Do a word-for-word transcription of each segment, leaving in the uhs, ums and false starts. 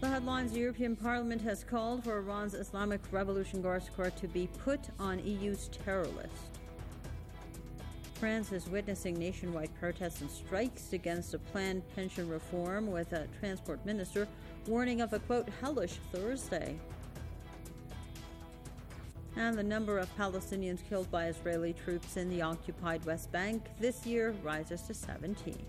headlines, the European Parliament has called for Iran's Islamic Revolution Guards Corps to be put on E U's terror list. France is witnessing nationwide protests and strikes against a planned pension reform, with a transport minister warning of a, quote, hellish Thursday. And the number of Palestinians killed by Israeli troops in the occupied West Bank this year rises to seventeen.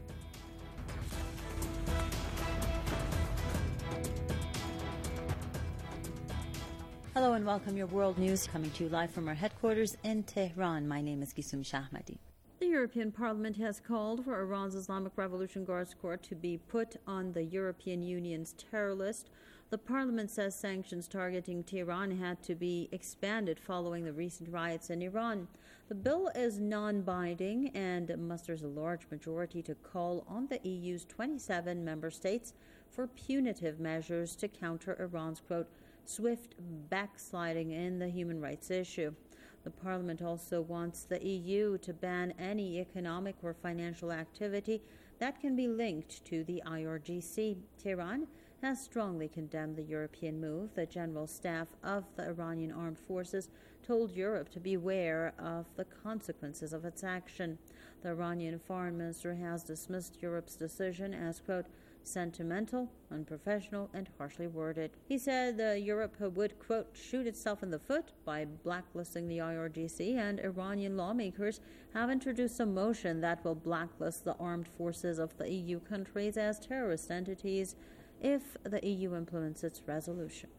Hello and welcome. Your world news coming to you live from our headquarters in Tehran. My name is Gisum Shahmadi. The European Parliament has called for Iran's Islamic Revolution Guards Corps to be put on the European Union's terror list. The Parliament says sanctions targeting Tehran had to be expanded following the recent riots in Iran. The bill is non-binding and musters a large majority to call on the E U's twenty-seven member states for punitive measures to counter Iran's, quote, swift backsliding in the human rights issue. The Parliament also wants the E U to ban any economic or financial activity that can be linked to the I R G C. Tehran has strongly condemned the European move. The General Staff of the Iranian Armed Forces told Europe to beware of the consequences of its action. The Iranian Foreign Minister has dismissed Europe's decision as, quote, sentimental, unprofessional, and harshly worded. He said uh, Europe would, quote, shoot itself in the foot by blacklisting the I R G C, and Iranian lawmakers have introduced a motion that will blacklist the armed forces of the E U countries as terrorist entities if the E U implements its resolution.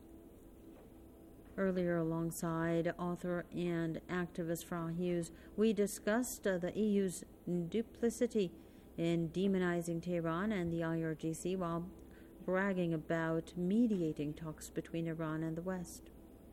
Earlier, alongside author and activist Farah Hughes, we discussed uh, the E U's duplicity in demonizing Tehran and the I R G C while bragging about mediating talks between Iran and the West.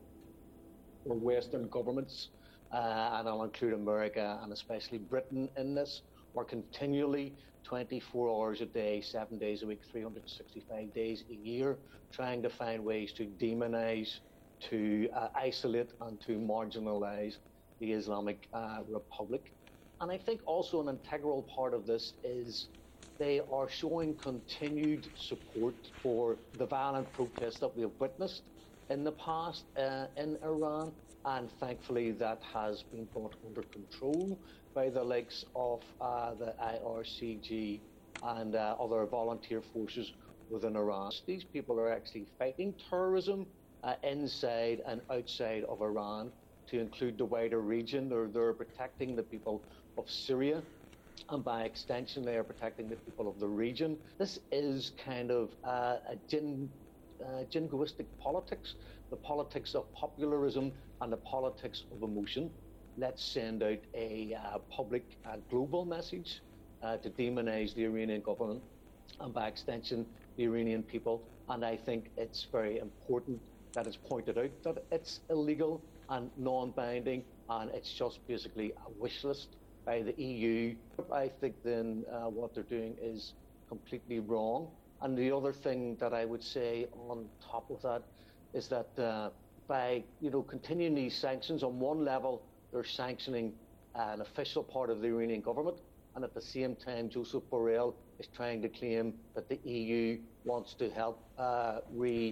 For Western governments, uh, and I'll include America and especially Britain in this, are continually twenty-four hours a day, seven days a week, three hundred sixty-five days a year, trying to find ways to demonize, to uh, isolate and to marginalize the Islamic uh, Republic. And I think also an integral part of this is they are showing continued support for the violent protests that we have witnessed in the past uh, in Iran, and thankfully that has been brought under control by the likes of uh, the I R C G and uh, other volunteer forces within Iran. These people are actually fighting terrorism uh, inside and outside of Iran, to include the wider region. They're, they're protecting the people of Syria, and by extension they are protecting the people of the region. This is kind of uh, a jin, uh, jingoistic politics, the politics of popularism and the politics of emotion. Let's send out a uh, public uh, global message uh, to demonize the Iranian government and by extension the Iranian people. And I think it's very important that it's pointed out that it's illegal and non-binding, and it's just basically a wish list by the E U. I think then uh, what they're doing is completely wrong. And the other thing that I would say on top of that is that uh, by you know continuing these sanctions, on one level they're sanctioning an official part of the Iranian government, and at the same time Joseph Borrell is trying to claim that the E U wants to help uh,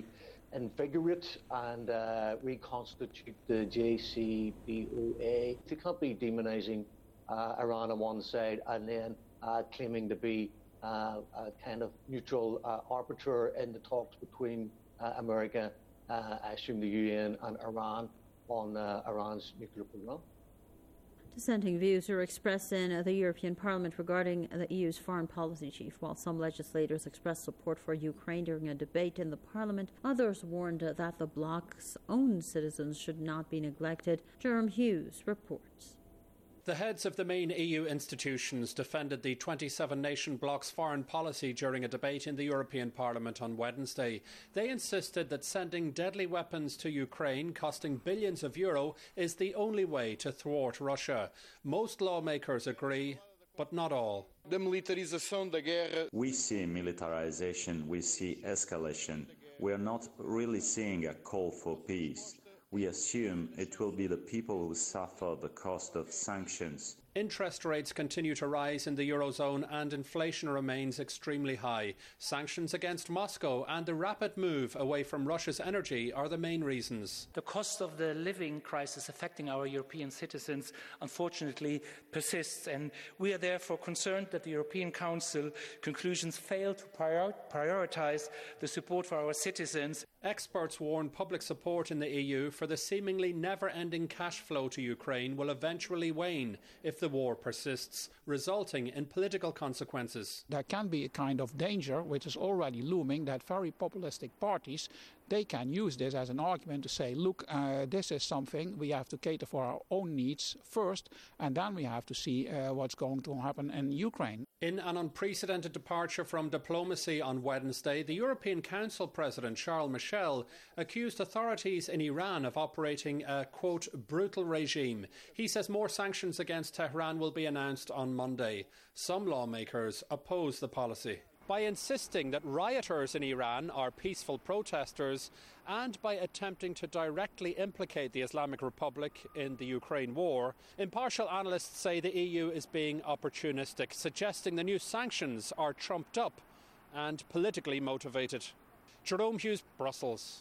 reinvigorate and uh, reconstitute the J C P O A. You can't be demonizing uh, Iran on one side and then uh, claiming to be uh, a kind of neutral uh, arbiter in the talks between uh, America, uh, I assume the U N, and Iran on uh, Iran's nuclear program. Dissenting views are expressed in the European Parliament regarding the E U's foreign policy chief. While some legislators expressed support for Ukraine during a debate in the Parliament, others warned that the bloc's own citizens should not be neglected. Jerome Hughes reports. The heads of the main E U institutions defended the twenty-seven nation bloc's foreign policy during a debate in the European Parliament on Wednesday. They insisted that sending deadly weapons to Ukraine, costing billions of euro, is the only way to thwart Russia. Most lawmakers agree, but not all. We see militarization, we see escalation. We are not really seeing a call for peace. We assume it will be the people who suffer the cost of sanctions. Interest rates continue to rise in the Eurozone and inflation remains extremely high. Sanctions against Moscow and the rapid move away from Russia's energy are the main reasons. The cost of the living crisis affecting our European citizens, unfortunately, persists, and we are therefore concerned that the European Council conclusions fail to prior- prioritise the support for our citizens. Experts warn public support in the E U for the seemingly never-ending cash flow to Ukraine will eventually wane if the war persists, resulting in political consequences. There can be a kind of danger, which is already looming, that very populistic parties, they can use this as an argument to say, look, uh, this is something we have to cater for our own needs first, and then we have to see uh, what's going to happen in Ukraine. In an unprecedented departure from diplomacy on Wednesday, the European Council President Charles Michel accused authorities in Iran of operating a, quote, brutal regime. He says more sanctions against Tehran will be announced on Monday. Some lawmakers oppose the policy. By insisting that rioters in Iran are peaceful protesters and by attempting to directly implicate the Islamic Republic in the Ukraine war, impartial analysts say the E U is being opportunistic, suggesting the new sanctions are trumped up and politically motivated. Jerome Hughes, Brussels.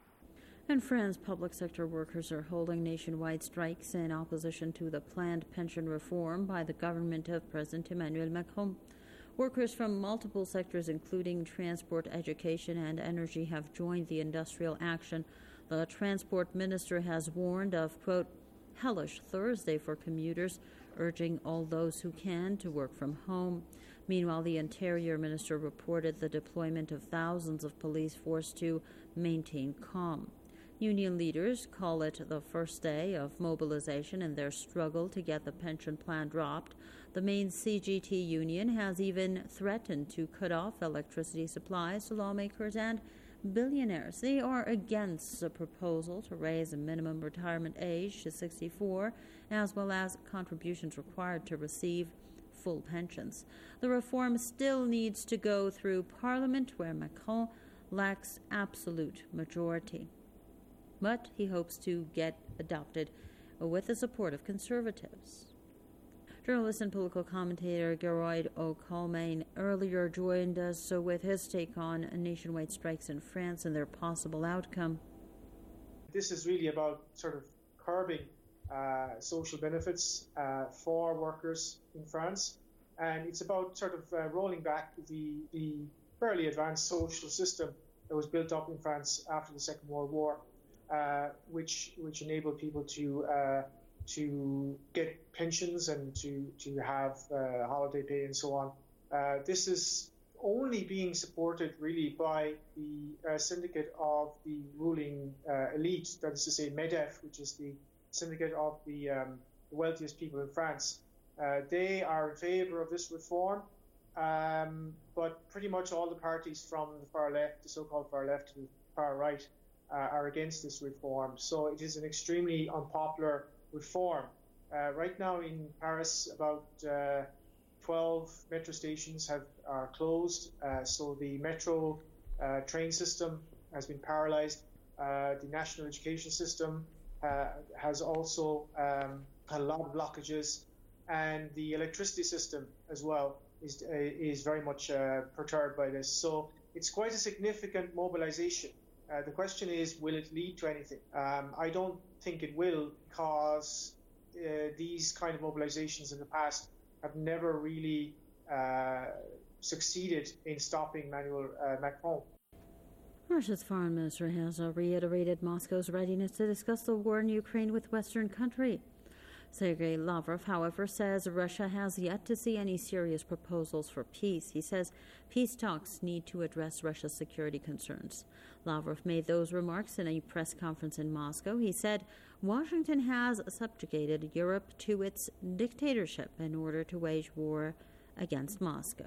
In France, public sector workers are holding nationwide strikes in opposition to the planned pension reform by the government of President Emmanuel Macron. Workers from multiple sectors, including transport, education, and energy, have joined the industrial action. The transport minister has warned of, quote, hellish Thursday for commuters, urging all those who can to work from home. Meanwhile, the Interior Minister reported the deployment of thousands of police force to maintain calm. Union leaders call it the first day of mobilization in their struggle to get the pension plan dropped. The main C G T union has even threatened to cut off electricity supplies to lawmakers and billionaires. They are against the proposal to raise the minimum retirement age to sixty-four, as well as contributions required to receive full pensions. The reform still needs to go through Parliament, where Macron lacks absolute majority. But he hopes to get adopted with the support of Conservatives. Journalist and political commentator Geroid O'Colmain earlier joined us with his take on nationwide strikes in France and their possible outcome. This is really about sort of curbing uh, social benefits uh, for workers in France, and it's about sort of uh, rolling back the, the fairly advanced social system that was built up in France after the Second World War, uh, which which enabled people to uh, to get pensions and to to have uh, holiday pay and so on. Uh, this is only being supported really by the uh, syndicate of the ruling uh, elite, that is to say MEDEF, which is the syndicate of the, um, the wealthiest people in France. Uh, they are in favour of this reform, um, but pretty much all the parties from the far left, the so-called far left to the far right, uh, are against this reform. So it is an extremely unpopular reform. Uh, right now in Paris, about uh, twelve metro stations have are closed, uh, so the metro uh, train system has been paralysed. Uh, the national education system uh, has also um, had a lot of blockages, and the electricity system as well is uh, is very much uh, perturbed by this. So it's quite a significant mobilisation. Uh, the question is, will it lead to anything? Um, I don't think it will, because uh, these kind of mobilisations in the past have never really uh, succeeded in stopping Emmanuel uh, Macron. Russia's foreign minister has uh, reiterated Moscow's readiness to discuss the war in Ukraine with Western country. Sergei Lavrov, however, says Russia has yet to see any serious proposals for peace. He says peace talks need to address Russia's security concerns. Lavrov made those remarks in a press conference in Moscow. He said Washington has subjugated Europe to its dictatorship in order to wage war against Moscow.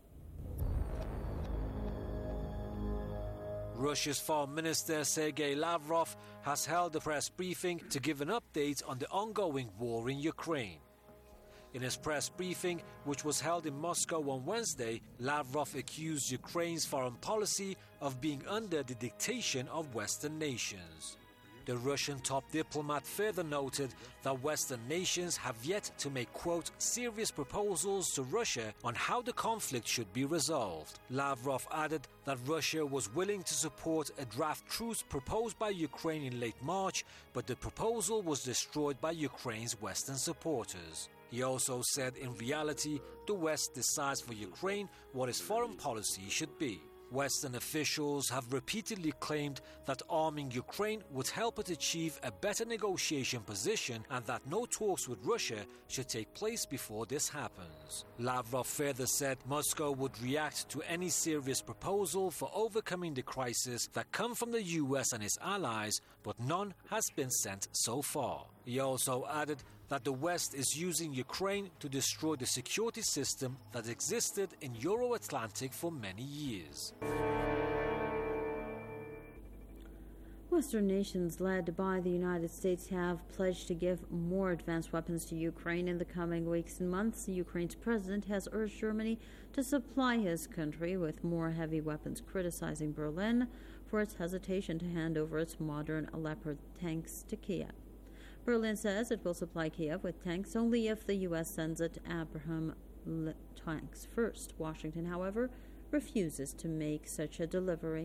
Russia's Foreign Minister Sergei Lavrov has held a press briefing to give an update on the ongoing war in Ukraine. In his press briefing, which was held in Moscow on Wednesday, Lavrov accused Ukraine's foreign policy of being under the dictation of Western nations. The Russian top diplomat further noted that Western nations have yet to make, quote, serious proposals to Russia on how the conflict should be resolved. Lavrov added that Russia was willing to support a draft truce proposed by Ukraine in late March, but the proposal was destroyed by Ukraine's Western supporters. He also said in reality, the West decides for Ukraine what its foreign policy should be. Western officials have repeatedly claimed that arming Ukraine would help it achieve a better negotiation position and that no talks with Russia should take place before this happens. Lavrov further said Moscow would react to any serious proposal for overcoming the crisis that come from the U S and its allies, but none has been sent so far. He also added that the West is using Ukraine to destroy the security system that existed in Euro-Atlantic for many years. Western nations led by the United States have pledged to give more advanced weapons to Ukraine in the coming weeks and months. Ukraine's president has urged Germany to supply his country with more heavy weapons, criticizing Berlin for its hesitation to hand over its modern Leopard tanks to Kiev. Berlin says it will supply Kiev with tanks only if the U S sends it Abrams tanks first. Washington, however, refuses to make such a delivery.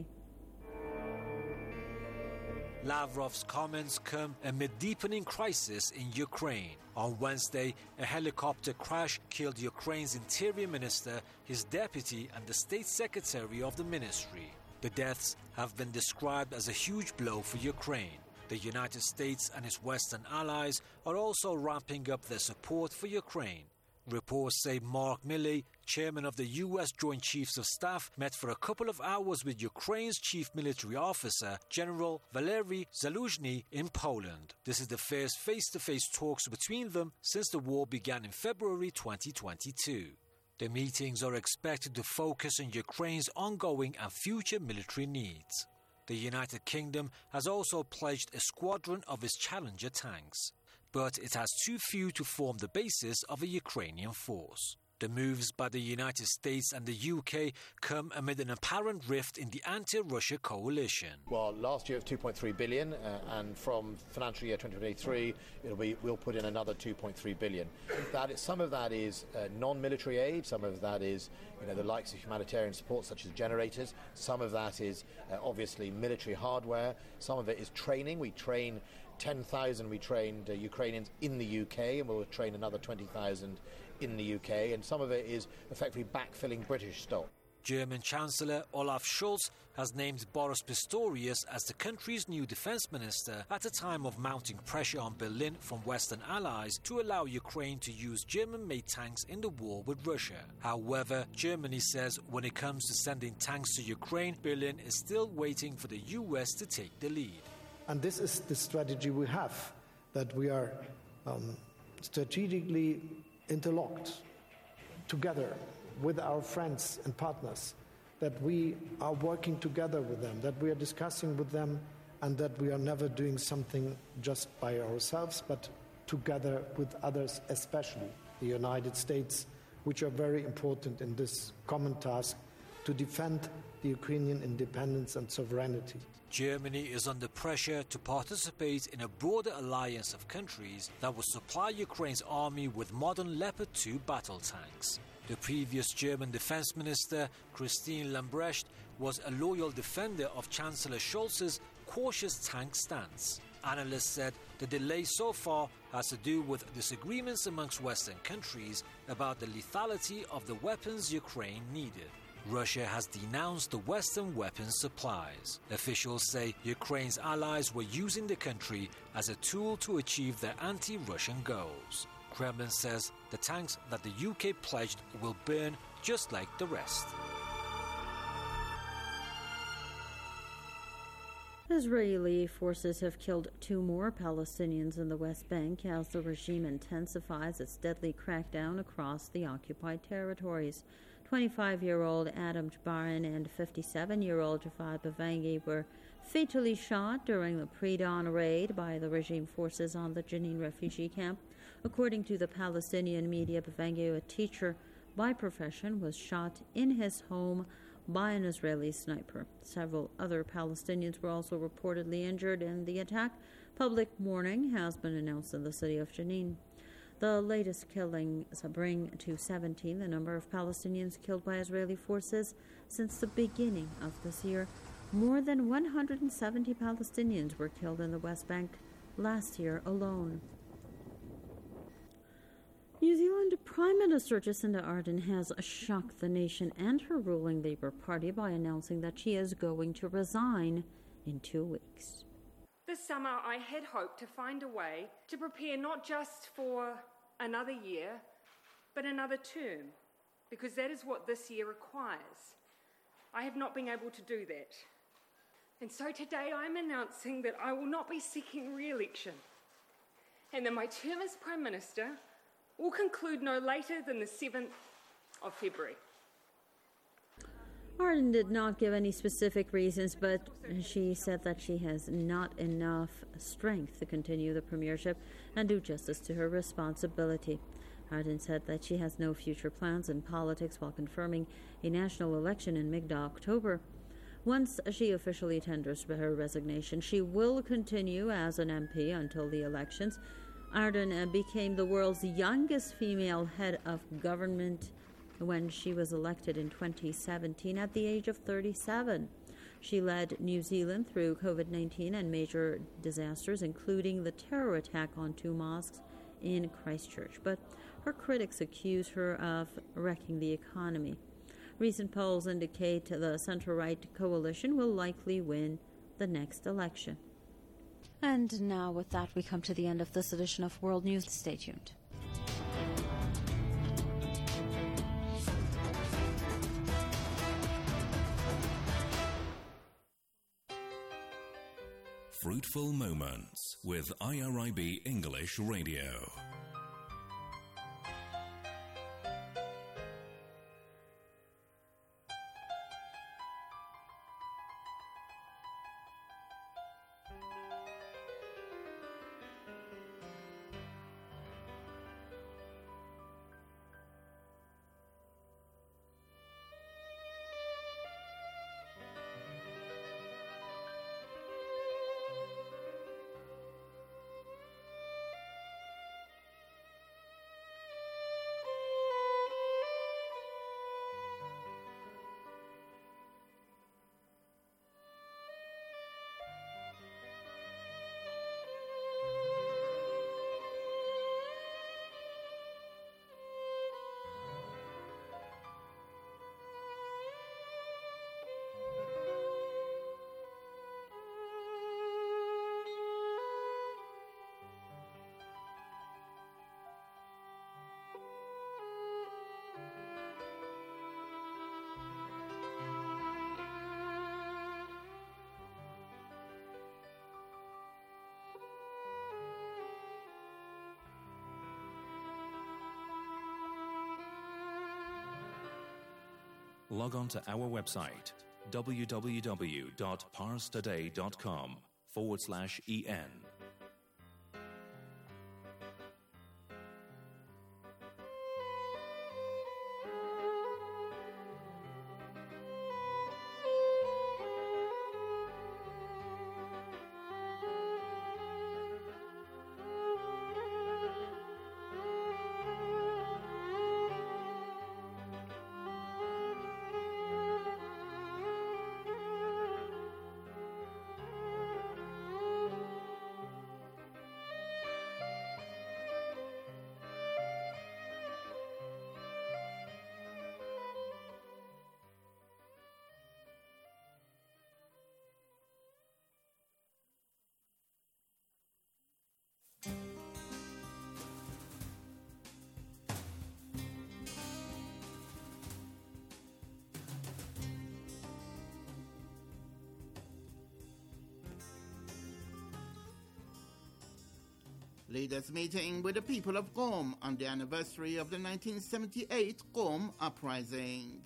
Lavrov's comments come amid deepening crisis in Ukraine. On Wednesday, a helicopter crash killed Ukraine's interior minister, his deputy, and the state secretary of the ministry. The deaths have been described as a huge blow for Ukraine. The United States and its Western allies are also ramping up their support for Ukraine. Reports say Mark Milley, chairman of the U S Joint Chiefs of Staff, met for a couple of hours with Ukraine's chief military officer, General Valery Zaluzhny, in Poland. This is the first face-to-face talks between them since the war began in February twenty twenty-two. The meetings are expected to focus on Ukraine's ongoing and future military needs. The United Kingdom has also pledged a squadron of its Challenger tanks, but it has too few to form the basis of a Ukrainian force. The moves by the United States and the U K come amid an apparent rift in the anti-Russia coalition. Well, last year it was two point three billion dollars, uh, and from financial year twenty twenty-three, it'll be we'll put in another two point three billion dollars. That is, some of that is uh, non-military aid, some of that is, you know, the likes of humanitarian support such as generators. Some of that is uh, obviously military hardware. Some of it is training. We train ten thousand. We trained uh, Ukrainians in the U K, and we'll train another twenty thousand in the U K, and some of it is effectively backfilling British stock. German Chancellor Olaf Scholz has named Boris Pistorius as the country's new defense minister at a time of mounting pressure on Berlin from Western allies to allow Ukraine to use German-made tanks in the war with Russia. However, Germany says when it comes to sending tanks to Ukraine, Berlin is still waiting for the U S to take the lead. And this is the strategy we have, that we are um, strategically interlocked together with our friends and partners, that we are working together with them, that we are discussing with them, and that we are never doing something just by ourselves, but together with others, especially the United States, which are very important in this common task to defend the Ukrainian independence and sovereignty. Germany is under pressure to participate in a broader alliance of countries that will supply Ukraine's army with modern Leopard two battle tanks. The previous German defense minister, Christine Lambrecht, was a loyal defender of Chancellor Scholz's cautious tank stance. Analysts said the delay so far has to do with disagreements amongst Western countries about the lethality of the weapons Ukraine needed. Russia has denounced the Western weapons supplies. Officials say Ukraine's allies were using the country as a tool to achieve their anti-Russian goals. Kremlin says the tanks that the U K pledged will burn just like the rest. Israeli forces have killed two more Palestinians in the West Bank as the regime intensifies its deadly crackdown across the occupied territories. twenty-five-year-old Adam Jbarin and fifty-seven-year-old Javad Bavangi were fatally shot during the pre-dawn raid by the regime forces on the Jenin refugee camp. According to the Palestinian media, Bavangi, a teacher by profession, was shot in his home by an Israeli sniper. Several other Palestinians were also reportedly injured in the attack. Public mourning has been announced in the city of Jenin. The latest killings bring to seventeen the number of Palestinians killed by Israeli forces since the beginning of this year. More than one hundred seventy Palestinians were killed in the West Bank last year alone. New Zealand Prime Minister Jacinda Ardern has shocked the nation and her ruling Labour Party by announcing that she is going to resign in two weeks. This summer I had hoped to find a way to prepare not just for another year, but another term, because that is what this year requires. I have not been able to do that. And so today I'm announcing that I will not be seeking re-election, and that my term as Prime Minister will conclude no later than the seventh of February. Ardern did not give any specific reasons, but she said that she has not enough strength to continue the premiership and do justice to her responsibility. Ardern said that she has no future plans in politics while confirming a national election in mid-October. Once she officially tenders her resignation, she will continue as an M P until the elections. Ardern became the world's youngest female head of government when she was elected in twenty seventeen at the age of thirty-seven. She led New Zealand through COVID nineteen and major disasters, including the terror attack on two mosques in Christchurch. But her critics accuse her of wrecking the economy. Recent polls indicate the centre-right coalition will likely win the next election. And now with that, we come to the end of this edition of World News. Stay tuned. Fruitful Moments with I R I B English Radio. Log on to our website, www.parstoday.com forward slash EN. Leaders meeting with the people of Qom on the anniversary of the nineteen seventy-eight Qom uprising.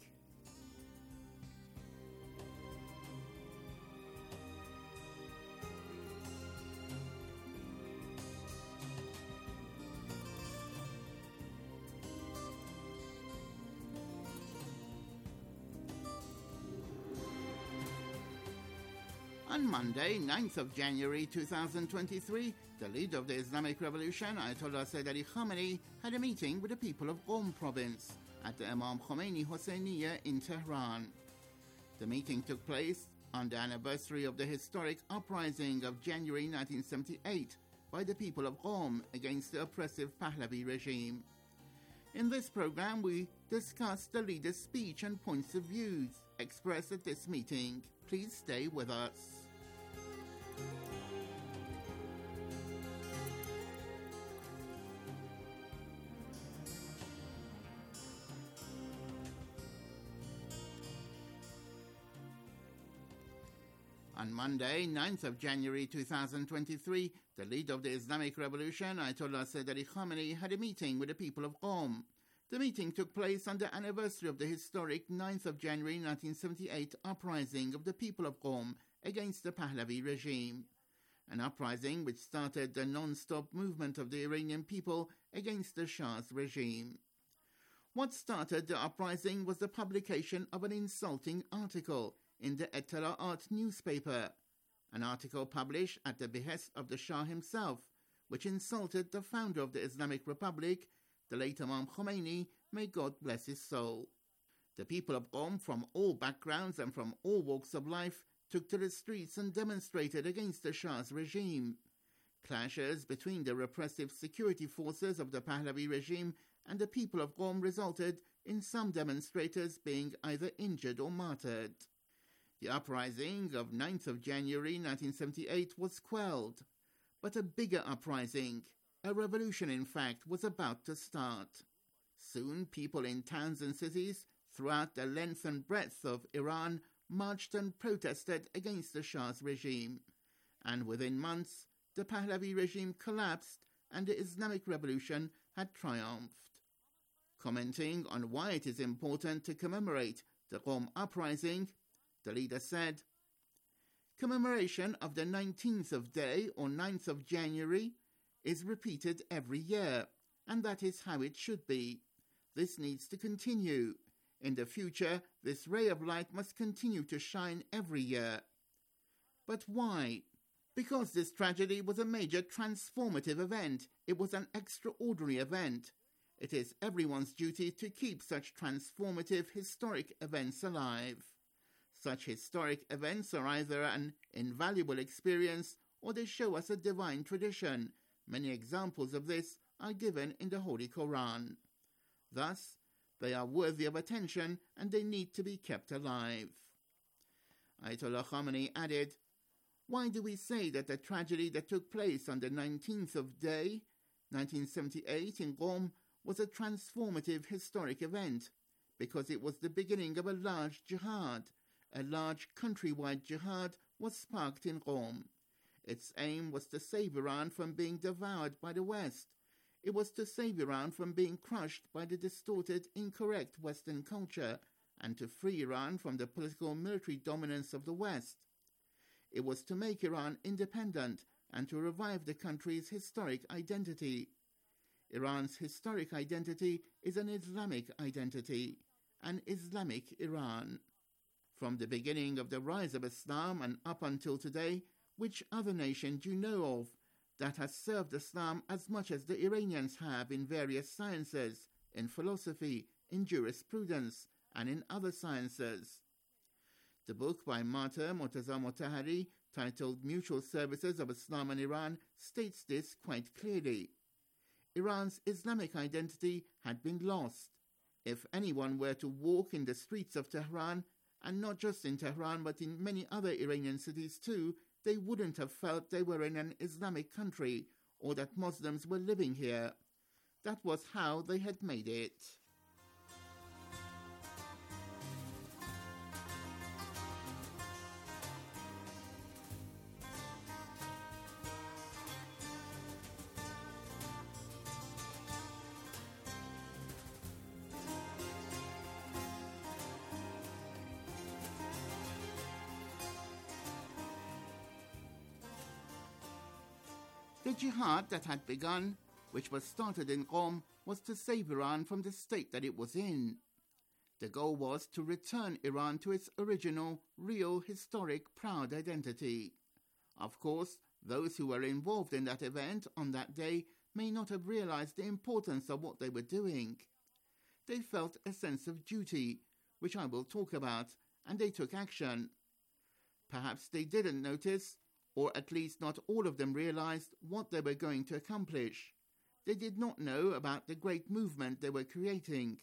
On Monday, ninth of January two thousand twenty-three, the leader of the Islamic Revolution, Ayatollah Sayyid Ali Khamenei, had a meeting with the people of Qom province at the Imam Khomeini Hosseiniya in Tehran. The meeting took place on the anniversary of the historic uprising of January nineteen seventy-eight by the people of Qom against the oppressive Pahlavi regime. In this program, we discussed the leader's speech and points of views expressed at this meeting. Please stay with us. On Monday, ninth of January two thousand twenty-three, the leader of the Islamic Revolution, Ayatollah Sayyid Ali Khamenei, had a meeting with the people of Qom. The meeting took place on the anniversary of the historic ninth of January nineteen seventy-eight uprising of the people of Qom against the Pahlavi regime, an uprising which started the non-stop movement of the Iranian people against the Shah's regime. What started the uprising was the publication of an insulting article in the Ettelaat newspaper, an article published at the behest of the Shah himself, which insulted the founder of the Islamic Republic, the late Imam Khomeini, may God bless his soul. The people of Qom from all backgrounds and from all walks of life took to the streets and demonstrated against the Shah's regime. Clashes between the repressive security forces of the Pahlavi regime and the people of Qom resulted in some demonstrators being either injured or martyred. The uprising of ninth of January nineteen seventy-eight was quelled, but a bigger uprising, a revolution in fact, was about to start. Soon people in towns and cities throughout the length and breadth of Iran marched and protested against the Shah's regime, and within months the Pahlavi regime collapsed and the Islamic Revolution had triumphed. Commenting on why it is important to commemorate the Qom uprising, the leader said, "Commemoration of the nineteenth of day or ninth of January is repeated every year, and that is how it should be. This needs to continue. In the future, this ray of light must continue to shine every year." But why? Because this tragedy was a major transformative event. It was an extraordinary event. It is everyone's duty to keep such transformative historic events alive. Such historic events are either an invaluable experience or they show us a divine tradition. Many examples of this are given in the Holy Quran. Thus, they are worthy of attention and they need to be kept alive. Ayatollah Khamenei added, "Why do we say that the tragedy that took place on the nineteenth of Day, nineteen seventy-eight in Qom, was a transformative historic event? Because it was the beginning of a large jihad. A large countrywide jihad was sparked in Qom. Its aim was to save Iran from being devoured by the West. It was to save Iran from being crushed by the distorted, incorrect Western culture and to free Iran from the political military dominance of the West. It was to make Iran independent and to revive the country's historic identity. Iran's historic identity is an Islamic identity, an Islamic Iran. From the beginning of the rise of Islam and up until today, which other nation do you know of that has served Islam as much as the Iranians have in various sciences, in philosophy, in jurisprudence, and in other sciences?" The book by Martyr Murtaza Motahari, titled Mutual Services of Islam and Iran, states this quite clearly. Iran's Islamic identity had been lost. If anyone were to walk in the streets of Tehran, and not just in Tehran but in many other Iranian cities too, they wouldn't have felt they were in an Islamic country or that Muslims were living here. That was how they had made it. The jihad that had begun, which was started in Qom, was to save Iran from the state that it was in. The goal was to return Iran to its original, real, historic, proud identity. Of course, those who were involved in that event on that day may not have realized the importance of what they were doing. They felt a sense of duty, which I will talk about, and they took action. Perhaps they didn't notice, or at least not all of them realized, what they were going to accomplish. They did not know about the great movement they were creating.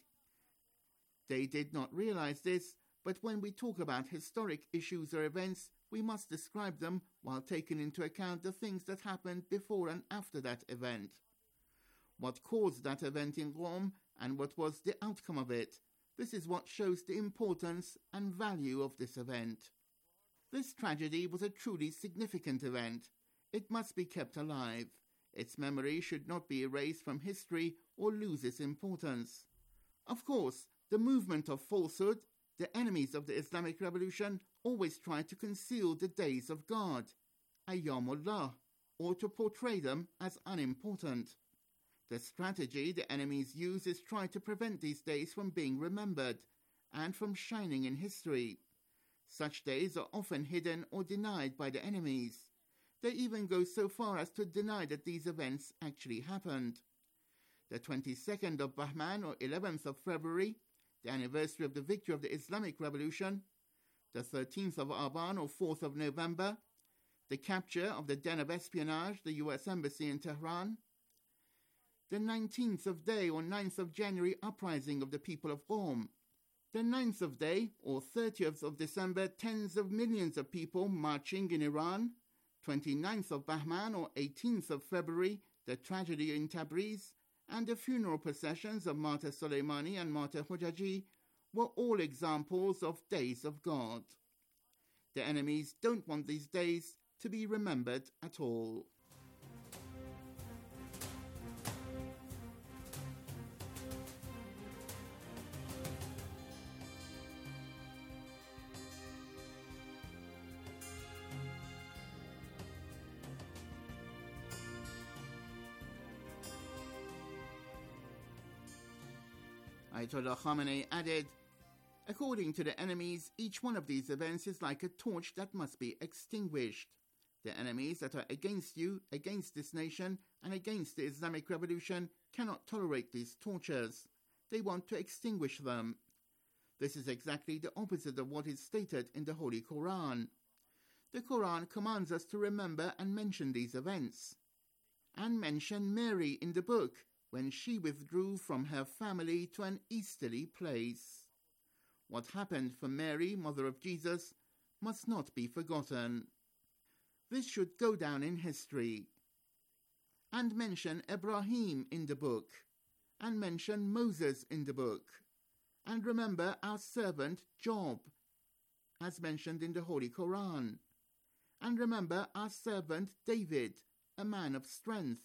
They did not realize this, but when we talk about historic issues or events, we must describe them while taking into account the things that happened before and after that event. What caused that event in Rome and what was the outcome of it. This is what shows the importance and value of this event. This tragedy was a truly significant event. It must be kept alive. Its memory should not be erased from history or lose its importance. Of course, the movement of falsehood, the enemies of the Islamic Revolution, always try to conceal the days of God, Ayyamullah, or to portray them as unimportant. The strategy the enemies use is try to prevent these days from being remembered and from shining in history. Such days are often hidden or denied by the enemies. They even go so far as to deny that these events actually happened. The twenty-second of Bahman or eleventh of February, the anniversary of the victory of the Islamic Revolution, the thirteenth of Aban or fourth of November, the capture of the den of espionage, the U S Embassy in Tehran, the nineteenth of Day or ninth of January uprising of the people of Qom, the ninth of Day or thirtieth of December, tens of millions of people marching in Iran, twenty-ninth of Bahman or eighteenth of February, the tragedy in Tabriz, and the funeral processions of Martyr Soleimani and Martyr Hujaji were all examples of days of God. The enemies don't want these days to be remembered at all. Ayatollah Khamenei added, according to the enemies, each one of these events is like a torch that must be extinguished. The enemies that are against you, against this nation, and against the Islamic Revolution cannot tolerate these torches. They want to extinguish them. This is exactly the opposite of what is stated in the Holy Quran. The Quran commands us to remember and mention these events, and mention Mary in the book, when she withdrew from her family to an easterly place. What happened for Mary, mother of Jesus, must not be forgotten. This should go down in history. And mention Ibrahim in the book, and mention Moses in the book, and remember our servant Job, as mentioned in the Holy Quran, and remember our servant David, a man of strength,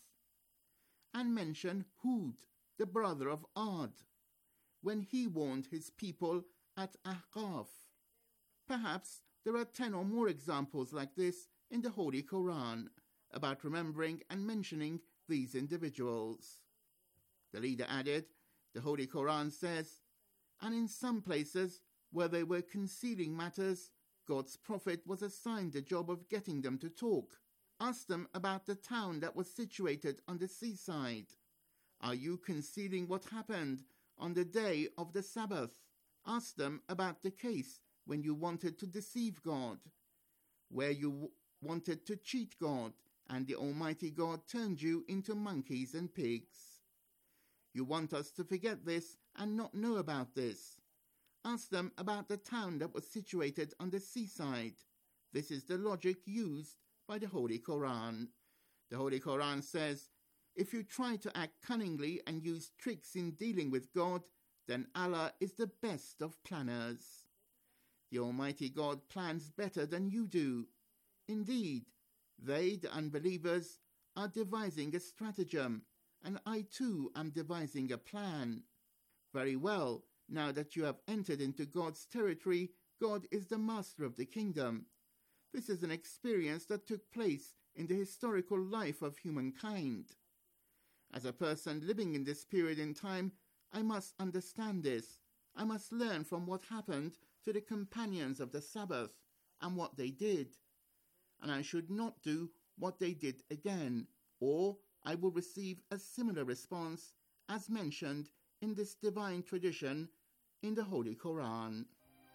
and mention Hud, the brother of Ad, when he warned his people at Ahqaf. Perhaps there are ten or more examples like this in the Holy Quran about remembering and mentioning these individuals. The leader added, the Holy Quran says, and in some places where they were concealing matters, God's prophet was assigned the job of getting them to talk. Ask them about the town that was situated on the seaside. Are you concealing what happened on the day of the Sabbath? Ask them about the case when you wanted to deceive God, where you w- wanted to cheat God, and the Almighty God turned you into monkeys and pigs. You want us to forget this and not know about this. Ask them about the town that was situated on the seaside. This is the logic used by the Holy Quran. The Holy Quran says, if you try to act cunningly and use tricks in dealing with God, then Allah is the best of planners. The Almighty God plans better than you do. Indeed, they, the unbelievers, are devising a stratagem, and I too am devising a plan. Very well, now that you have entered into God's territory, God is the master of the kingdom. This is an experience that took place in the historical life of humankind. As a person living in this period in time, I must understand this. I must learn from what happened to the companions of the Sabbath and what they did. And I should not do what they did again, or I will receive a similar response as mentioned in this divine tradition in the Holy Quran.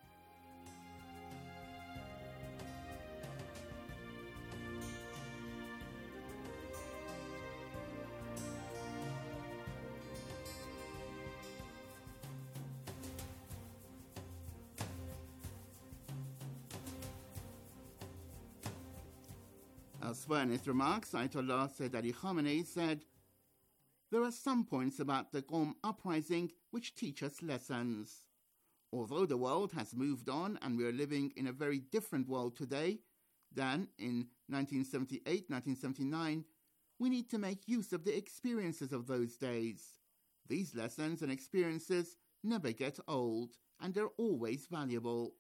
Elsewhere in his remarks, Ayatollah Sayyid Ali Khamenei said, "There are some points about the Qom uprising which teach us lessons. Although the world has moved on and we are living in a very different world today than in nineteen seventy-eight, nineteen seventy-nine, we need to make use of the experiences of those days. These lessons and experiences never get old, and they're always valuable."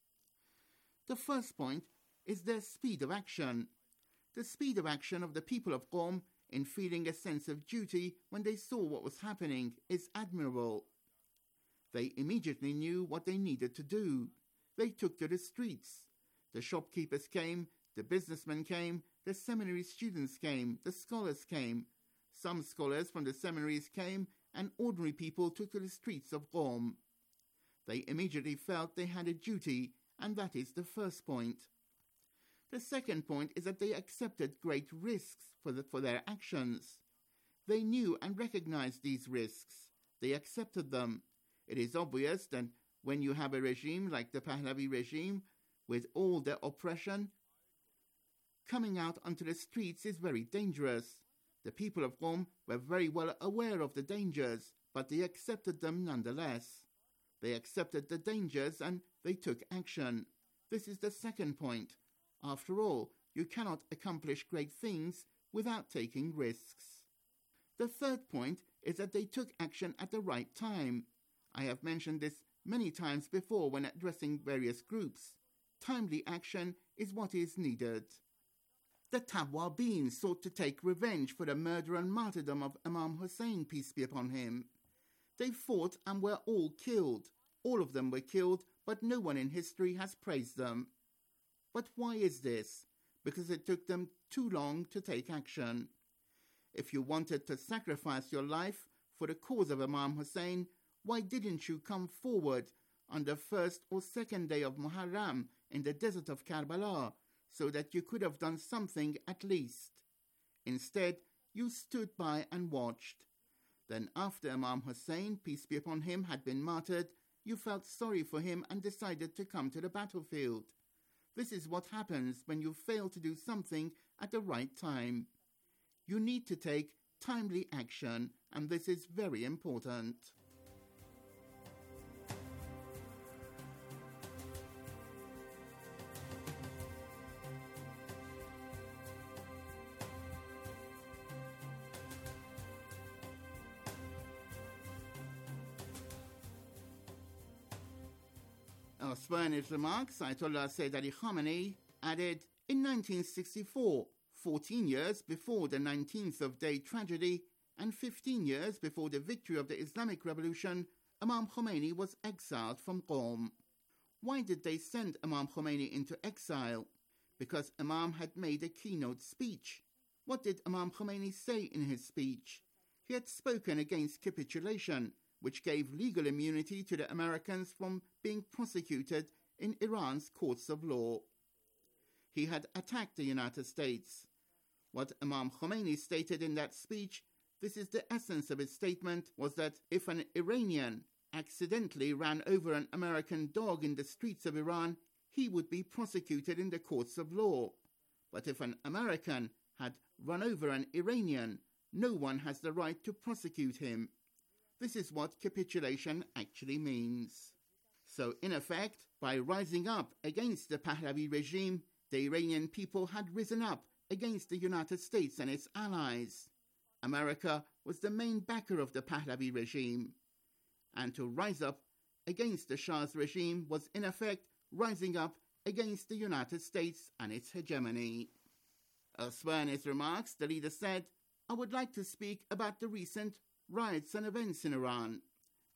The first point is their speed of action. The speed of action of the people of Qom in feeling a sense of duty when they saw what was happening is admirable. They immediately knew what they needed to do. They took to the streets. The shopkeepers came, the businessmen came, the seminary students came, the scholars came. Some scholars from the seminaries came, and ordinary people took to the streets of Qom. They immediately felt they had a duty, and that is the first point. The second point is that they accepted great risks for, the, for their actions. They knew and recognized these risks. They accepted them. It is obvious that when you have a regime like the Pahlavi regime, with all their oppression, coming out onto the streets is very dangerous. The people of Qom were very well aware of the dangers, but they accepted them nonetheless. They accepted the dangers and they took action. This is the second point. After all, you cannot accomplish great things without taking risks. The third point is that they took action at the right time. I have mentioned this many times before when addressing various groups. Timely action is what is needed. The Tawabin sought to take revenge for the murder and martyrdom of Imam Hussein, peace be upon him. They fought and were all killed. All of them were killed, but no one in history has praised them. But why is this? Because it took them too long to take action. If you wanted to sacrifice your life for the cause of Imam Hussein, why didn't you come forward on the first or second day of Muharram in the desert of Karbala, so that you could have done something at least? Instead, you stood by and watched. Then after Imam Hussein, peace be upon him, had been martyred, you felt sorry for him and decided to come to the battlefield. This is what happens when you fail to do something at the right time. You need to take timely action, and this is very important. Elsewhere in his remarks, Ayatollah Sayyid Ali Khamenei added, in nineteen sixty-four, fourteen years before the nineteenth of Day tragedy and fifteen years before the victory of the Islamic Revolution, Imam Khomeini was exiled from Qom. Why did they send Imam Khomeini into exile? Because Imam had made a keynote speech. What did Imam Khomeini say in his speech? He had spoken against capitulation, which gave legal immunity to the Americans from being prosecuted in Iran's courts of law. He had attacked the United States. What Imam Khomeini stated in that speech, this is the essence of his statement, was that if an Iranian accidentally ran over an American dog in the streets of Iran, he would be prosecuted in the courts of law. But if an American had run over an Iranian, no one has the right to prosecute him. This is what capitulation actually means. So, in effect, by rising up against the Pahlavi regime, the Iranian people had risen up against the United States and its allies. America was the main backer of the Pahlavi regime. And to rise up against the Shah's regime was, in effect, rising up against the United States and its hegemony. Elsewhere in his remarks, the leader said, I would like to speak about the recent riots and events in Iran.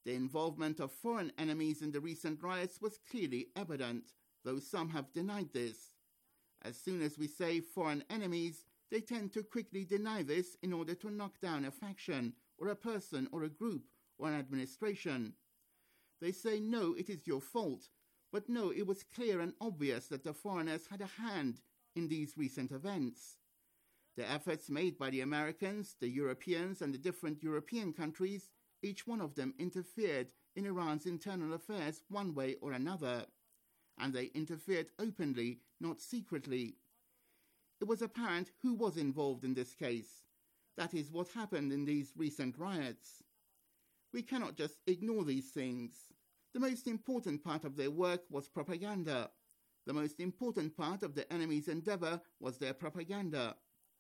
The involvement of foreign enemies in the recent riots was clearly evident, though some have denied this. As soon as we say foreign enemies, they tend to quickly deny this in order to knock down a faction, or a person, or a group, or an administration. They say, no, it is your fault, but no, it was clear and obvious that the foreigners had a hand in these recent events. The efforts made by the Americans, the Europeans, and the different European countries, each one of them interfered in Iran's internal affairs one way or another. And they interfered openly, not secretly. It was apparent who was involved in this case. That is what happened in these recent riots. We cannot just ignore these things. The most important part of their work was propaganda. The most important part of the enemy's endeavor was their propaganda.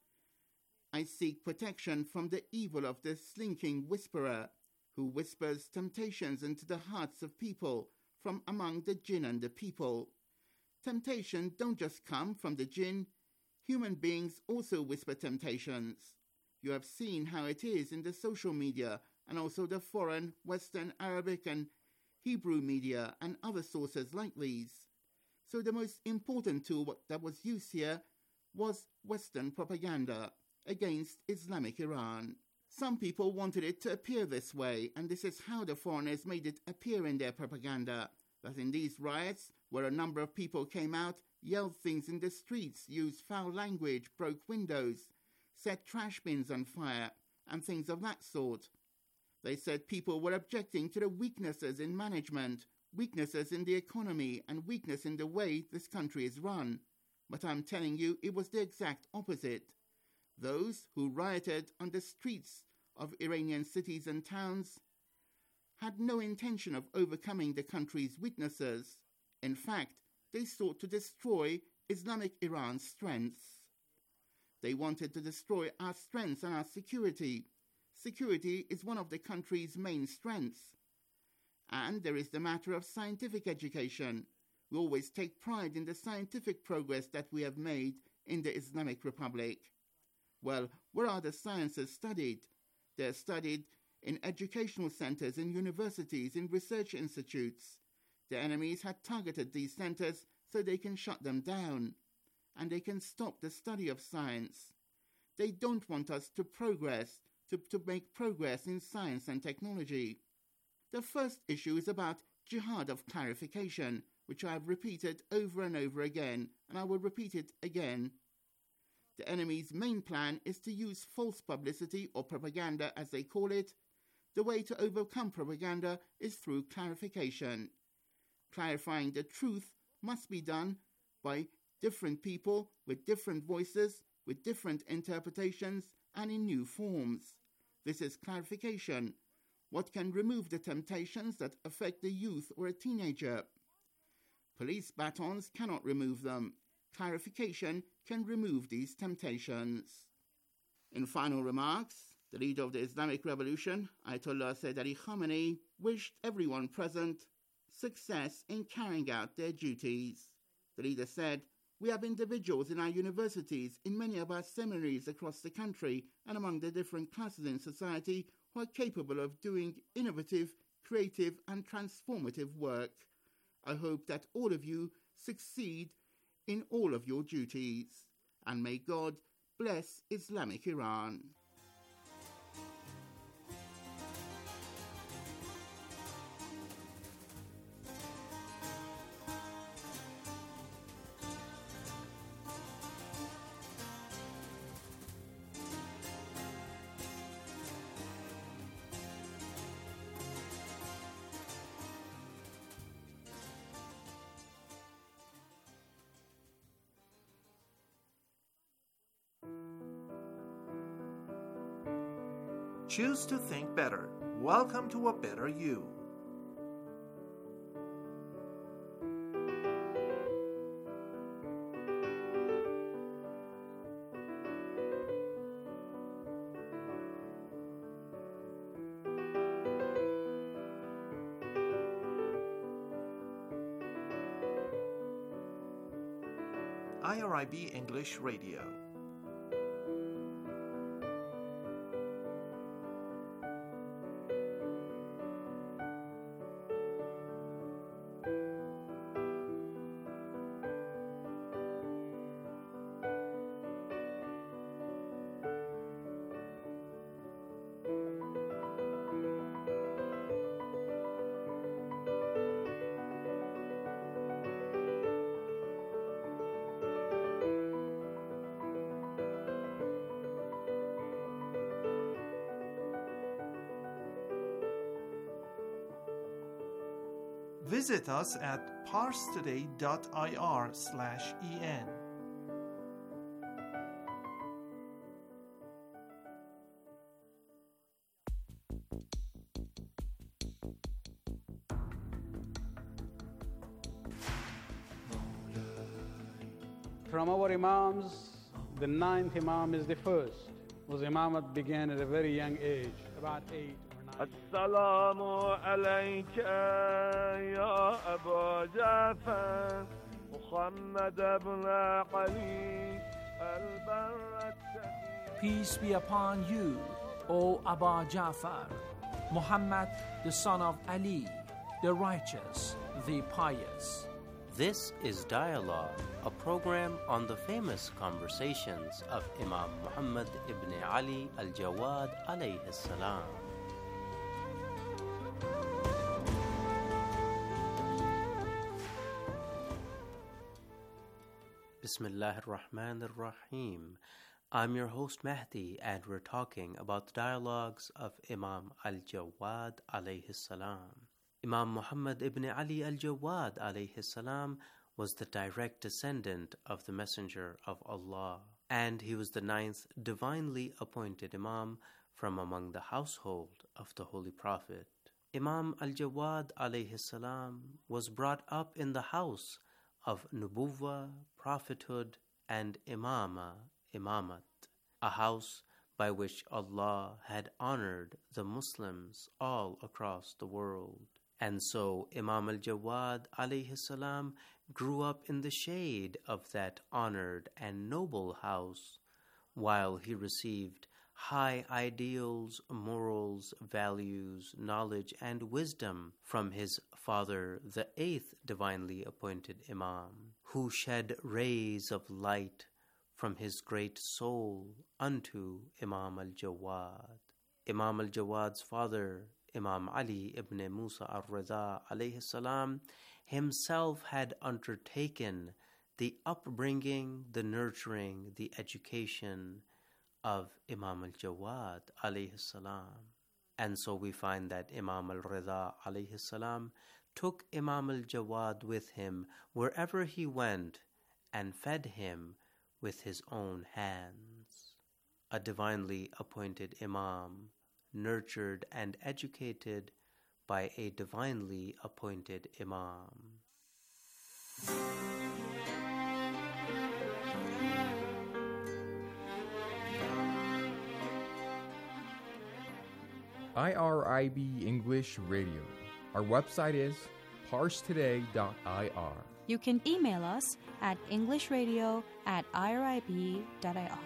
I seek protection from the evil of the slinking whisperer, who whispers temptations into the hearts of people from among the jinn and the people. Temptation don't just come from the jinn. Human beings also whisper temptations. You have seen how it is in the social media and also the foreign, Western, Arabic and Hebrew media and other sources like these. So the most important tool that was used here was Western propaganda against Islamic Iran. Some people wanted it to appear this way, and this is how the foreigners made it appear in their propaganda, that in these riots, where a number of people came out, yelled things in the streets, used foul language, broke windows, set trash bins on fire, and things of that sort. They said people were objecting to the weaknesses in management, weaknesses in the economy, and weakness in the way this country is run. But I'm telling you, it was the exact opposite. Those who rioted on the streets of Iranian cities and towns had no intention of overcoming the country's weaknesses. In fact, they sought to destroy Islamic Iran's strengths. They wanted to destroy our strengths and our security. Security is one of the country's main strengths. And there is the matter of scientific education. We always take pride in the scientific progress that we have made in the Islamic Republic. Well, where are the sciences studied? They are studied in educational centers, in universities, in research institutes. The enemies had targeted these centers so they can shut them down, and they can stop the study of science. They don't want us to progress, to, to make progress in science and technology. The first issue is about jihad of clarification, which I have repeated over and over again, and I will repeat it again. The enemy's main plan is to use false publicity, or propaganda as they call it. The way to overcome propaganda is through clarification. Clarifying the truth must be done by different people with different voices, with different interpretations, and in new forms. This is clarification. What can remove the temptations that affect the youth or a teenager? Police batons cannot remove them. Clarification can remove these temptations. In final remarks, the leader of the Islamic Revolution, Ayatollah Sayyid Ali Khamenei, wished everyone present success in carrying out their duties. The leader said, "We have individuals in our universities, in many of our seminaries across the country, and among the different classes in society who are capable of doing innovative, creative, and transformative work. I hope that all of you succeed in all of your duties, and may God bless Islamic Iran." Choose to think better. Welcome to a better you. I R I B English Radio. visit us at parstoday.ir slash en. From our Imams, the ninth Imam is the first. Was Imamat began at a very young age, about eight or nine. Assalamu alayka ya Abu Ja'far, Muhammad ibn Ali al-Barrat. Peace be upon you, O Abu Ja'far, Muhammad the son of Ali, the righteous, the pious. This is Dialogue, a program on the famous conversations of Imam Muhammad ibn Ali al-Jawad alayhi salam. Bismillah ar-Rahman ar-Rahim. I'm your host Mahdi, and we're talking about the dialogues of Imam al-Jawad alayhi salam. Imam Muhammad ibn Ali al-Jawad alayhi salam was the direct descendant of the Messenger of Allah, and he was the ninth divinely appointed Imam from among the household of the Holy Prophet. Imam al-Jawad alayhi salam was brought up in the house of Nubuwwah, prophethood, and Imama, Imamat, a house by which Allah had honored the Muslims all across the world. And so Imam al-Jawad alayhi salam grew up in the shade of that honored and noble house, while he received high ideals, morals, values, knowledge, and wisdom from his father, the eighth divinely appointed Imam, who shed rays of light from his great soul unto Imam al-Jawad. Imam al-Jawad's father, Imam Ali ibn Musa al-Rida alayhi salam, himself had undertaken the upbringing, the nurturing, the education of Imam al-Jawad alayhi salam. And so we find that Imam al-Rida alayhi salam took Imam al-Jawad with him wherever he went and fed him with his own hands. A divinely appointed Imam, nurtured and educated by a divinely appointed Imam. I R I B English Radio. Our website is parse today dot I R. You can email us at englishradio at I R I B dot I R.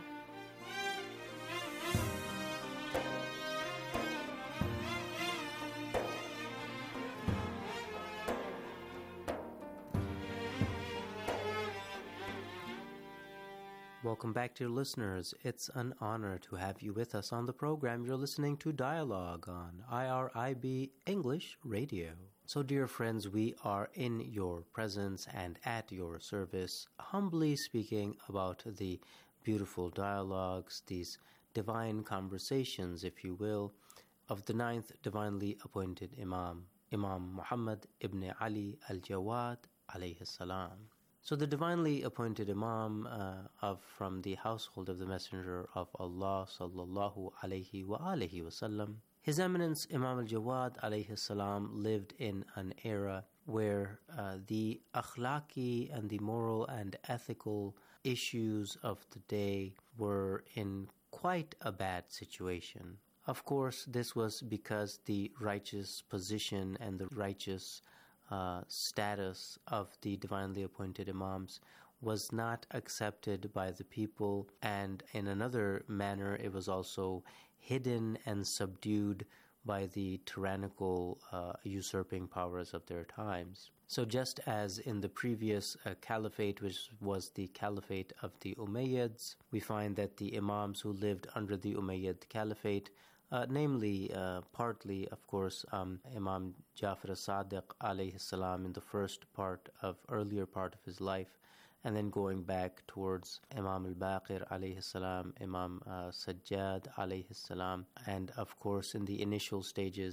Welcome back, dear listeners. It's an honor to have you with us on the program. You're listening to Dialogue on I R I B English Radio. So, dear friends, we are in your presence and at your service, humbly speaking about the beautiful dialogues, these divine conversations, if you will, of the ninth divinely appointed Imam, Imam Muhammad ibn Ali al-Jawad alayhi salam. So the divinely appointed Imam uh, of from the household of the Messenger of Allah sallallahu alayhi wa alihi wasallam, His Eminence Imam al-Jawad alayhi salam lived in an era where uh, the akhlaqi and the moral and ethical issues of the day were in quite a bad situation. Of course, this was because the righteous position and the righteous Uh, status of the divinely appointed Imams was not accepted by the people, and in another manner it was also hidden and subdued by the tyrannical uh, usurping powers of their times. So just as in the previous uh, caliphate, which was the caliphate of the Umayyads, we find that the Imams who lived under the Umayyad caliphate, Uh, namely, uh, partly, of course, um, Imam Jafar as-Sadiq alayhi salam in the first part of, earlier part of his life, and then going back towards Imam al-Baqir alayhi salam, Imam uh, Sajjad alayhi salam, and of course in the initial stages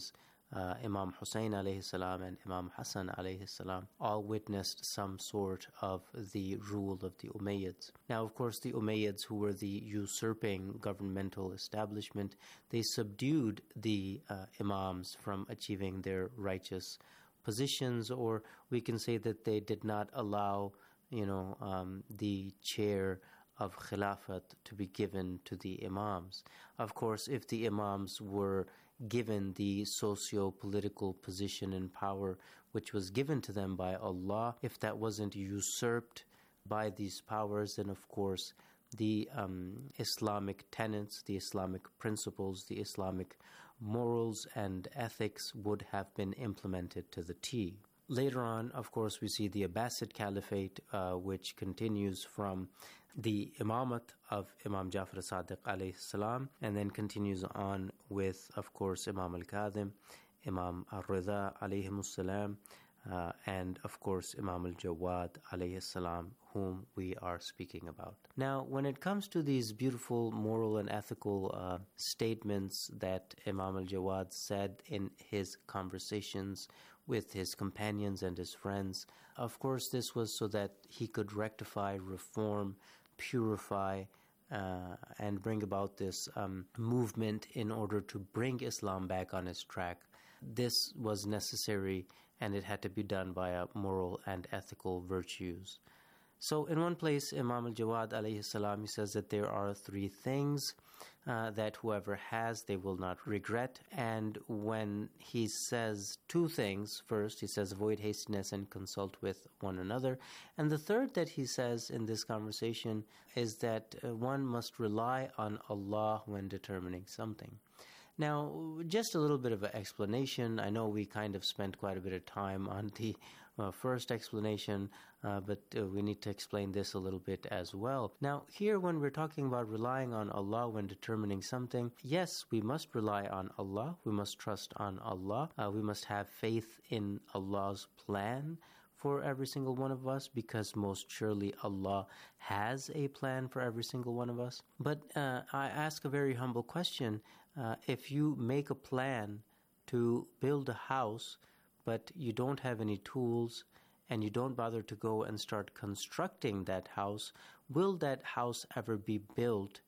uh, Imam Hussein alayhi salam and Imam Hassan alayhi salam all witnessed some sort of the rule of the Umayyads. Now, of course, the Umayyads, who were the usurping governmental establishment, they subdued the uh, Imams from achieving their righteous positions, or we can say that they did not allow, you know, um, the chair of Khilafat to be given to the Imams. Of course, if the Imams were given the socio-political position and power which was given to them by Allah, if that wasn't usurped by these powers, then of course the um, Islamic tenets, the Islamic principles, the Islamic morals and ethics would have been implemented to the T. Later on, of course, we see the Abbasid Caliphate, uh, which continues from the imamat of Imam Jafar as-Sadiq alayhi salam, and then continues on with, of course, Imam al-Kadhim, Imam al-Rida alayhi salam, uh, and, of course, Imam al-Jawad alayhi salam, whom we are speaking about. Now, when it comes to these beautiful moral and ethical uh, statements that Imam al-Jawad said in his conversations with his companions and his friends, of course, this was so that he could rectify, reform, purify, uh, and bring about this um, movement in order to bring Islam back on its track. This was necessary, and it had to be done via moral and ethical virtues. So in one place, Imam al-Jawad alayhi salam, he says that there are three things uh, that whoever has, they will not regret. And when he says two things, first he says avoid hastiness and consult with one another. And the third that he says in this conversation is that uh, one must rely on Allah when determining something. Now, just a little bit of an explanation. I know we kind of spent quite a bit of time on the uh, first explanation, uh, but uh, we need to explain this a little bit as well. Now, here when we're talking about relying on Allah when determining something, yes, we must rely on Allah. We must trust on Allah. Uh, we must have faith in Allah's plan for every single one of us, because most surely Allah has a plan for every single one of us. But uh, I ask a very humble question. Uh, if you make a plan to build a house, but you don't have any tools and you don't bother to go and start constructing that house, will that house ever be built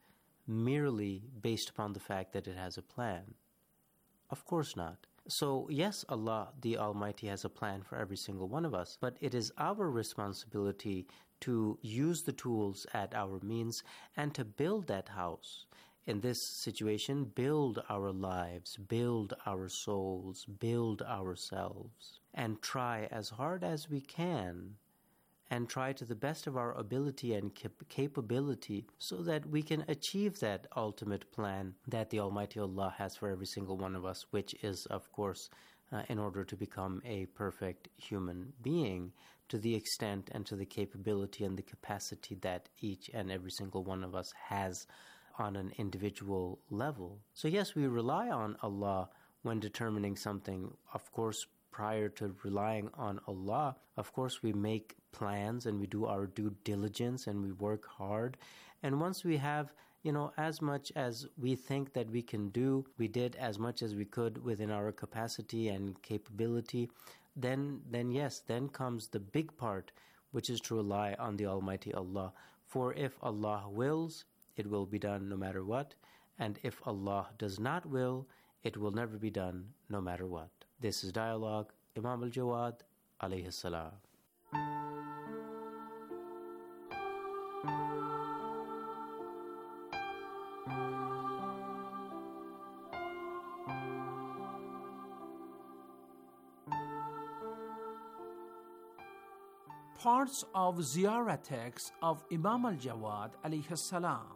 merely based upon the fact that it has a plan? Of course not. So yes, Allah the Almighty has a plan for every single one of us, but it is our responsibility to use the tools at our means and to build that house. In this situation, build our lives, build our souls, build ourselves, and try as hard as we can, and try to the best of our ability and cap- capability so that we can achieve that ultimate plan that the Almighty Allah has for every single one of us, which is, of course, uh, in order to become a perfect human being to the extent and to the capability and the capacity that each and every single one of us has on an individual level. So yes, we rely on Allah when determining something. Of course, prior to relying on Allah, of course, we make plans and we do our due diligence and we work hard. And once we have, you know, as much as we think that we can do, we did as much as we could within our capacity and capability, then, then yes, then comes the big part, which is to rely on the Almighty Allah. For if Allah wills, it will be done no matter what. And if Allah does not will, it will never be done no matter what. This is Dialogue, Imam al-Jawad, alayhi salam. Parts of Ziyarah text of Imam al-Jawad alayhi salam.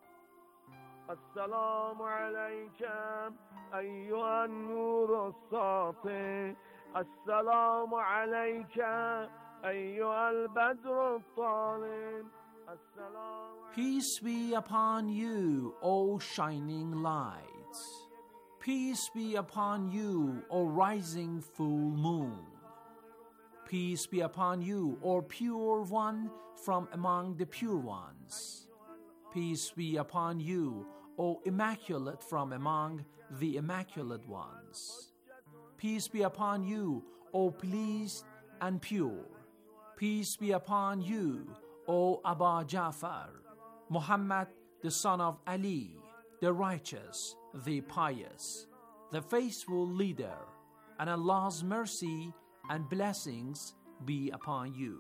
السلام عليك أيها النور الساطع السلام عليك أيها البدر الطالع. Peace be upon you, O shining lights. Peace be upon you, O rising full moon. Peace be upon you, O pure one from among the pure ones. Peace be upon you, O immaculate from among the immaculate ones. Peace be upon you, O pleased and pure. Peace be upon you, O Aba Ja'far. Muhammad, the son of Ali, the righteous, the pious, the faithful leader, and Allah's mercy and blessings be upon you.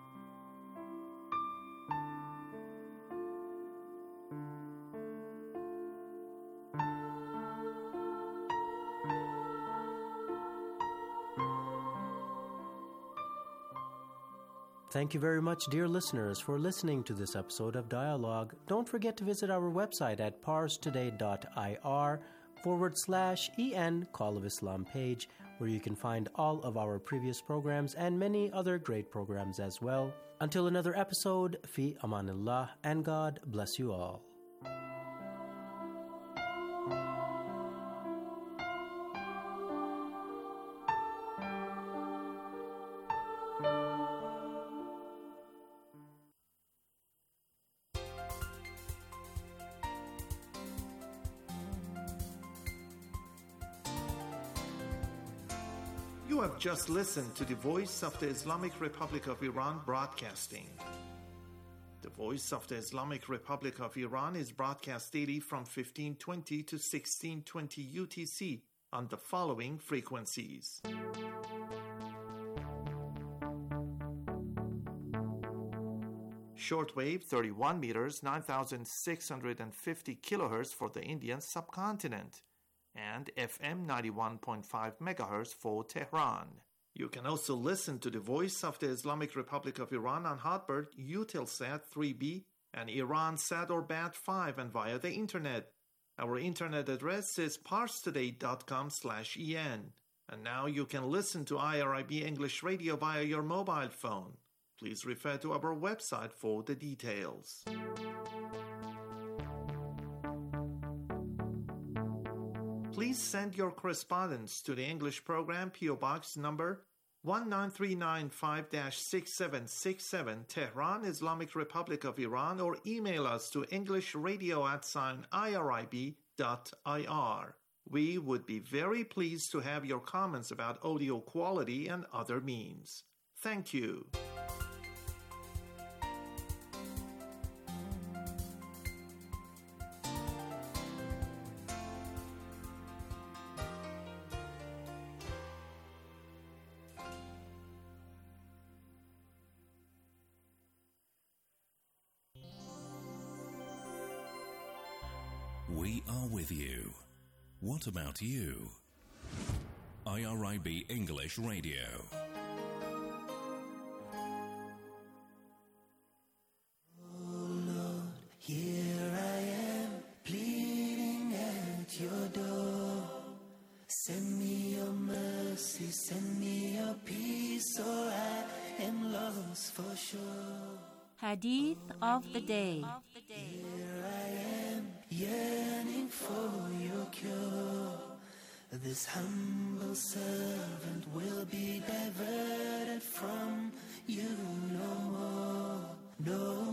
Thank you very much, dear listeners, for listening to this episode of Dialogue. Don't forget to visit our website at parstoday.ir forward slash en Call of Islam page, where you can find all of our previous programs and many other great programs as well. Until another episode, fi amanillah, and God bless you all. You have just listened to the Voice of the Islamic Republic of Iran broadcasting. The Voice of the Islamic Republic of Iran is broadcast daily from fifteen twenty to sixteen twenty U T C on the following frequencies. Shortwave thirty-one meters, nine thousand six hundred fifty kilohertz for the Indian subcontinent, and F M ninety-one point five megahertz for Tehran. You can also listen to the Voice of the Islamic Republic of Iran on Hotbird, Eutelsat three B, and Iransat or Bat five, and via the internet. Our internet address is parstoday.com slash en. And now you can listen to I R I B English Radio via your mobile phone. Please refer to our website for the details. Please send your correspondence to the English program, P O Box number one nine three nine five dash six seven six seven, Tehran, Islamic Republic of Iran, or email us to englishradio at sign irib dot ir. We would be very pleased to have your comments about audio quality and other means. Thank you. We are with you. What about you? I R I B English Radio. Oh Lord, here I am, pleading at your door. Send me your mercy, send me your peace, or I am lost for sure. Hadith of the Day. Here I am, yearning for your cure. This humble servant will be diverted from you no more, no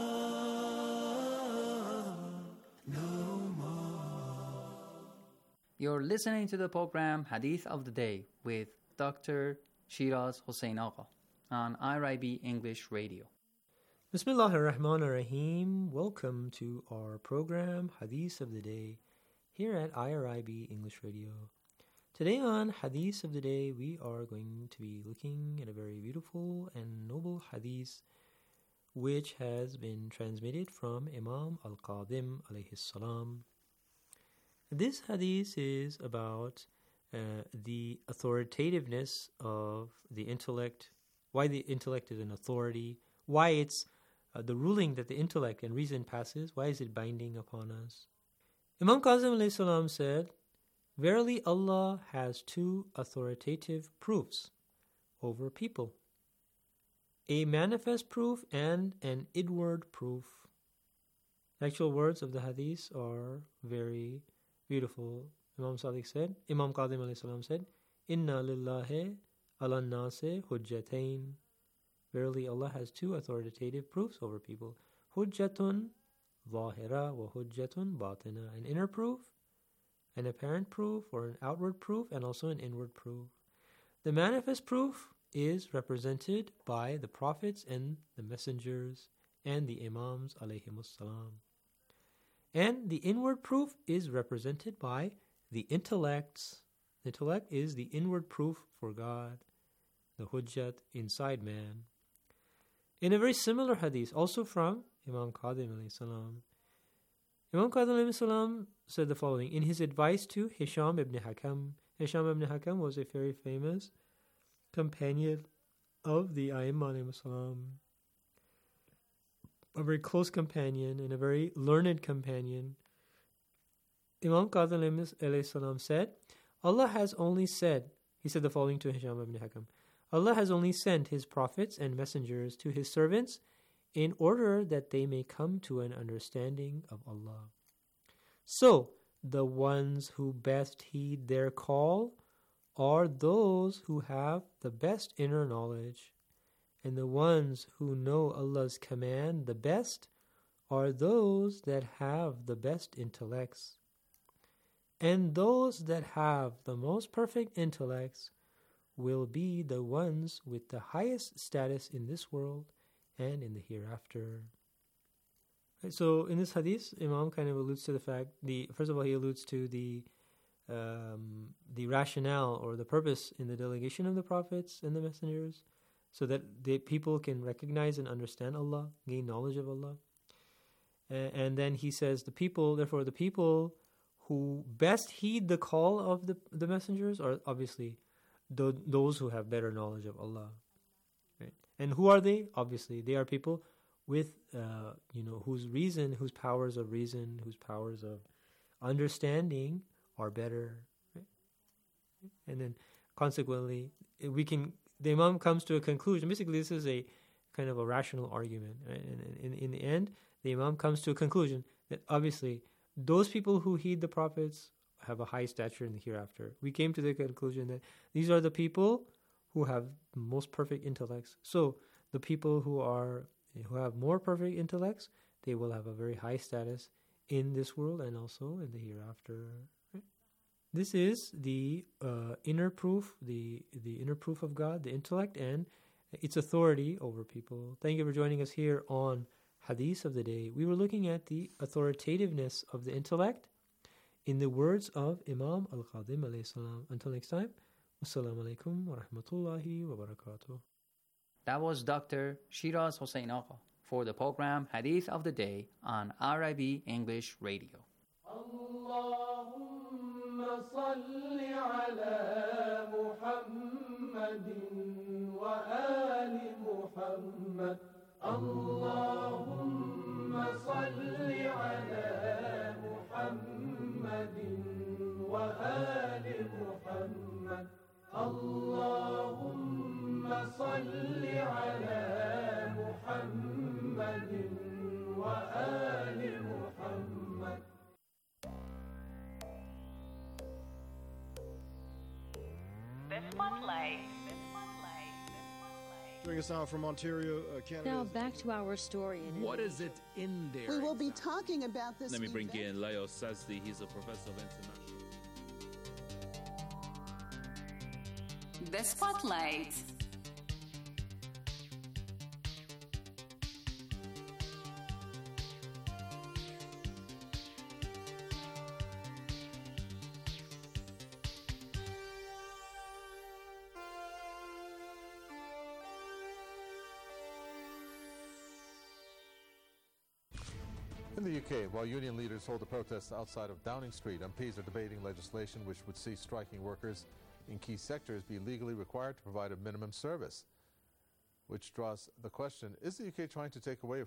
more, no more. You're listening to the program Hadith of the Day with Doctor Shiraz Hossein Agha on I R I B English Radio. Bismillahir Rahmanir Rahim. Welcome to our program Hadith of the Day here at I R I B English Radio. Today on Hadith of the Day, we are going to be looking at a very beautiful and noble hadith which has been transmitted from Imam Al-Qadim alayhi salam. This hadith is about uh, the authoritativeness of the intellect, why the intellect is an authority, why it's uh, the ruling that the intellect and reason passes, why is it binding upon us. Imam Qasim alayhi salam said, "Verily Allah has two authoritative proofs over people, a manifest proof and an inward proof." The actual words of the hadith are very beautiful. Imam Sadiq said, Imam Qadim alayhi salam said, "Inna lillahi ala nase hujjatain." Verily Allah has two authoritative proofs over people. Hujjatun zahira wa hujjatun batina. An inner proof an apparent proof or an outward proof, and also an inward proof. The manifest proof is represented by the prophets and the messengers and the imams alayhimus salam. And the inward proof is represented by the intellects. The intellect is the inward proof for God, the hujjat inside man. In a very similar hadith, also from Imam Qadim alayhi salam, Imam Qadim alayhi salam said the following in his advice to Hisham ibn Hakam. Hisham ibn Hakam was a very famous companion of the A'immah alayhi salam, a very close companion and a very learned companion. Imam Qadim alayhi salam said, Allah has only said, he said the following to Hisham ibn Hakam, Allah has only sent His prophets and messengers to His servants in order that they may come to an understanding of Allah. So, the ones who best heed their call are those who have the best inner knowledge, and the ones who know Allah's command the best are those that have the best intellects. And those that have the most perfect intellects will be the ones with the highest status in this world and in the hereafter. Right, so in this hadith, Imam kind of alludes to the fact, the first of all, he alludes to the um, the rationale or the purpose in the delegation of the prophets and the messengers, so that the people can recognize and understand Allah, gain knowledge of Allah. And, and then he says, the people, therefore the people who best heed the call of the, the messengers are obviously th- those who have better knowledge of Allah. Right? And who are they? Obviously, they are people with, uh, you know, whose reason, whose powers of reason, whose powers of understanding are better. Right? And then, consequently, we can. The Imam comes to a conclusion. Basically, this is a kind of a rational argument. Right? And in, in the end, the Imam comes to a conclusion that obviously those people who heed the prophets have a high stature in the hereafter. We came to the conclusion that these are the people who have most perfect intellects. So the people who are who have more perfect intellects, they will have a very high status in this world and also in the hereafter. Right? This is the uh, inner proof, the the inner proof of God, the intellect, and its authority over people. Thank you for joining us here on Hadith of the Day. We were looking at the authoritativeness of the intellect in the words of Imam Al-Qadim alayhi salam. Until next time, wassalamu alaikum wa rahmatullahi wa barakatuh. That was Doctor Shiraz Hossein Agha for the program Hadith of the Day on R I B English Radio. Allahumma salli ala Muhammadin wa ali Muhammad. Allahumma salli ala Muhammadin wa ali Muhammad. Allahumma salli ala Muhammadin wa ali Muhammad. The Spotlight. Joining us now from Ontario, uh, Canada. Now back to our story. In what is it in there? We will be talking about this. Let me bring in Leo Sazdi. He's a professor of international. The Spotlight. In the U K, while union leaders hold a protest outside of Downing Street, M Ps are debating legislation which would see striking workers in key sectors be legally required to provide a minimum service, which draws the question, is the U K trying to take away